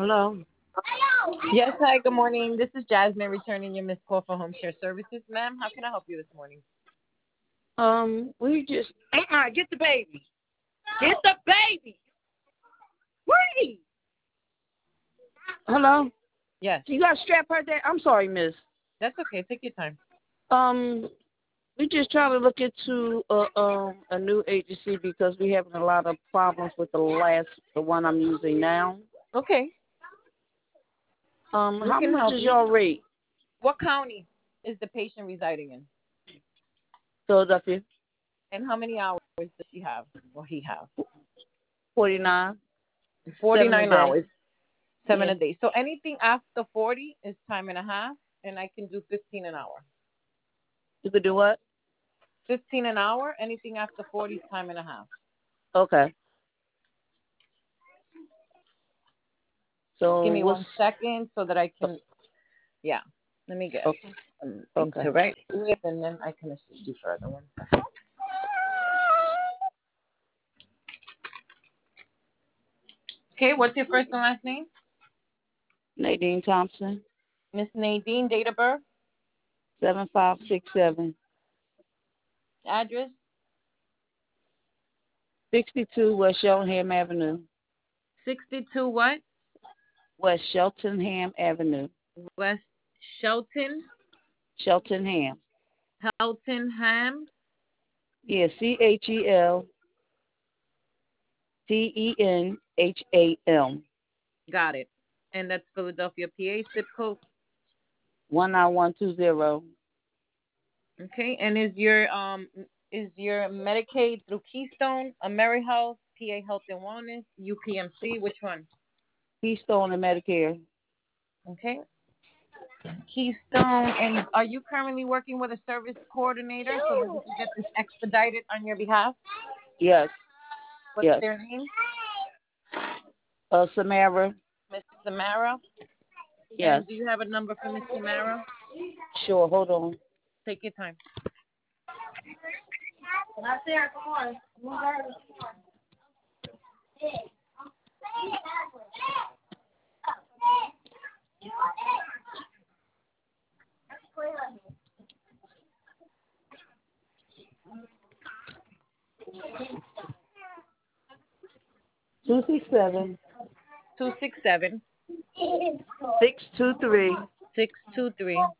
Hello. Yes, hi, good morning. This is Jasmine returning your missed call for home care services. Ma'am, how can I help you this morning? We just get the baby. Get the baby. Wait. Hello. Yes, You got to strap her there. I'm sorry, Miss. that's okay. Take your time. Um, we just trying to look into a new agency because we having a lot of problems with the one I'm using now. Okay, we How can much help is you. your rate? What county is the patient residing in? Philadelphia. And how many hours does she have or he have? 49, 7 a 49 day. hours, seven Yeah. a day. So anything after 40 is time and a half, and I can do 15 an hour. You could do what? 15 an hour, anything after 40 is time and a half. Okay. Just give So me what's 1 second so that I can, yeah, let me get okay? thing Okay. to write with, and then I can assist you further. 1 second. Okay, what's your first and last name? Nadine Thompson, Miss Nadine, date of birth, 7567, address, 62 West Sheltonham Avenue. 62 what? West Sheltonham Avenue. West Shelton, Sheltonham. Heltonham. Yeah, CHELTENHAM. Got it. And that's Philadelphia, PA, zip code. 19120. Okay, and is your Medicaid through Keystone, AmeriHealth, PA Health and Wellness, UPMC? Which one? Keystone and Medicare. Okay, Keystone. And are you currently working with a service coordinator so that we can get this expedited on your behalf? Yes, What's yes. their name? Samara. Miss Samara. Yes. And do you have a number for Miss Samara? Sure, hold on. Take your time. Not there, come on. Come on. 267 623 267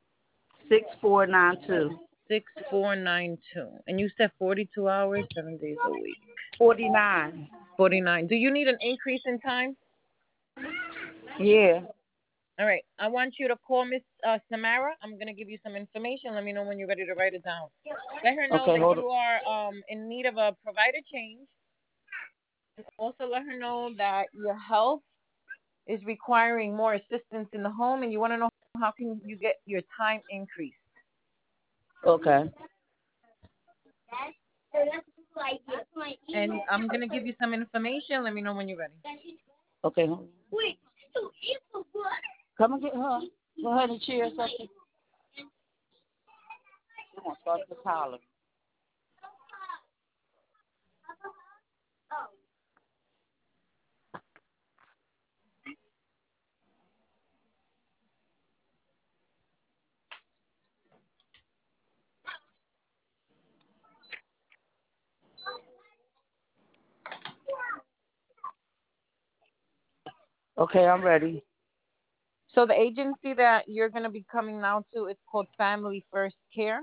6492. 6492. And you said 42 hours, 7 days a week. 49. 49. Do you need an increase in time? Yeah. All right. I want you to call Miss Samara. I'm going to give you some information. Let me know when you're ready to write it down. Let her know Okay, that hold on. you are in need of a provider change. And also let her know that your health is requiring more assistance in the home, and you want to know how can you get your time increased. Okay. And I'm going to give you some information. Let me know when you're ready. Okay, hold on. Come and get her. Go ahead and cheer something. She wants to start the collar. Okay, I'm ready. So the agency that you're going to be coming now to is called Family First Care.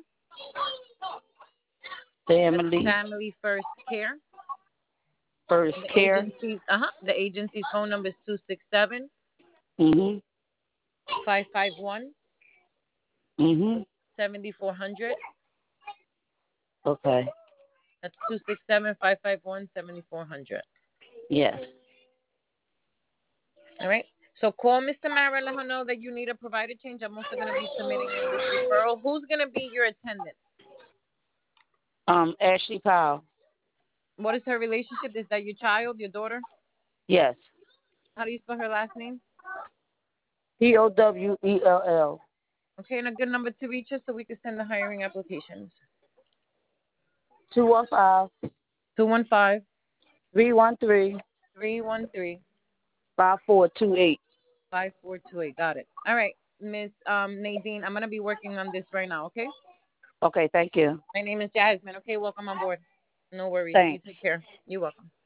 That's Family Family First Care. First The Care. agency's phone number is 267 Mhm. 551 Mhm. 7400. Okay. That's 267 551 7400. Yes. All right. So call Mr. Mara, let her know that you need a provider change. I'm also going to be submitting in this referral. Who's going to be your attendant? Ashley Powell. What is her relationship? Is that your child, your daughter? Yes. How do you spell her last name? Powell. Okay, and a good number to reach us so we can send the hiring applications. 215 215 313 313 5428. 5428. Got it. All right, Miss Nadine, I'm gonna be working on this right now. Okay. Okay, thank you. My name is Jasmine. Okay, welcome on board. No worries. You Thanks. take care. You're welcome.